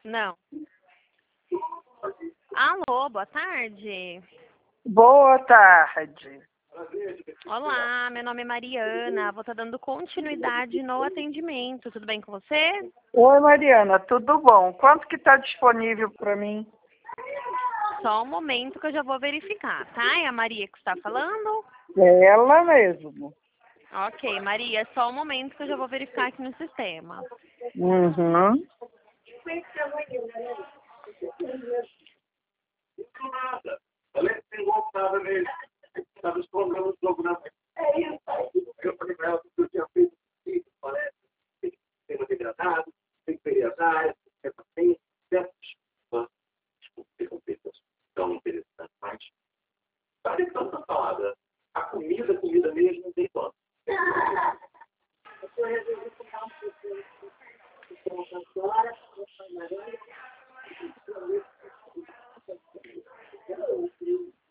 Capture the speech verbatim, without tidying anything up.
Não. Alô, boa tarde. Boa tarde. Olá, meu nome é Mariana. Vou estar dando continuidade no atendimento. Tudo bem com você? Oi, Mariana, tudo bom? Quanto que está disponível para mim? Só um momento que eu já vou verificar, tá? É a Maria que está falando? É ela mesmo. Ok, Maria, só um momento que eu já vou verificar aqui no sistema. Uhum. Ela tem voltado nele. Estava os problemas do programa. É isso. Eu falei para ela que eu tinha feito isso, parece. Tem que ter uma degradado, tem que ter as áreas, tem que ter certos. Desculpa, ficam feitas tão interessantes, mas sabe tanta salada? A comida, a comida mesmo, não tem quanto. Eu resolvi ficar um pouquinho agora, vou